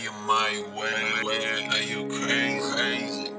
you my way? Are you crazy?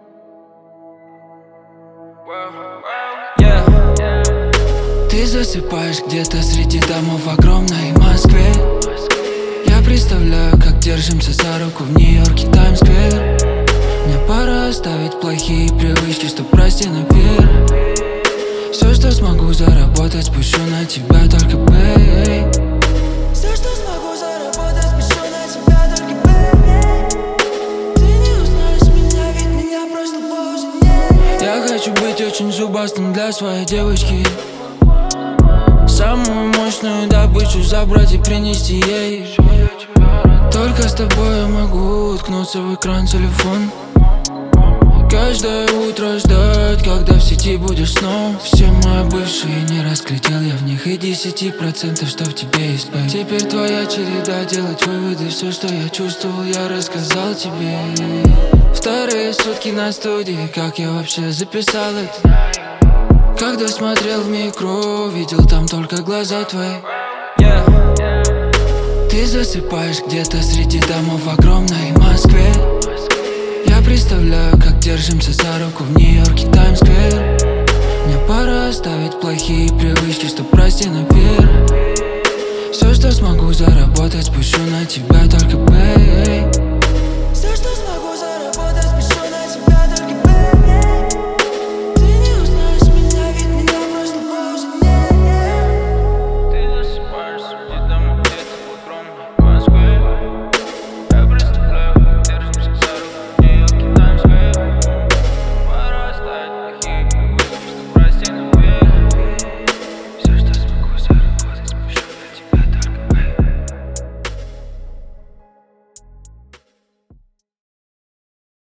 Ты засыпаешь где-то среди домов в огромной Москве. Я представляю, как держимся за руку в Нью-Йорке, Таймс-сквер. Мне пора оставить плохие привычки, чтоб расти наверх. Все, что смогу заработать, спущу на тебя, только пэй. Все, что смогу заработать, спущу на тебя, только пэй. Ты не узнаешь меня, ведь меня просто больше нет. Я хочу быть очень зубастым для своей девочки. Самую мощную добычу забрать и принести ей. Только с тобой я могу уткнуться в экран телефон. Каждое утро ждать, когда в сети будешь снова. Все мои бывшие не расклетел я в них и 10%, что в тебе есть, babe. Теперь твоя череда делать выводы. Все, что я чувствовал, я рассказал тебе. Вторые сутки на студии, как я вообще записал это? Когда смотрел в микро, видел там только глаза твои. Ты засыпаешь где-то среди домов в огромной Москве. Я представляю, как держимся за руку в Нью-Йорке, Таймс-сквер. Мне пора оставить плохие привычки, чтоб расти наверх. Все, что смогу заработать, спущу на тебя, только пэй.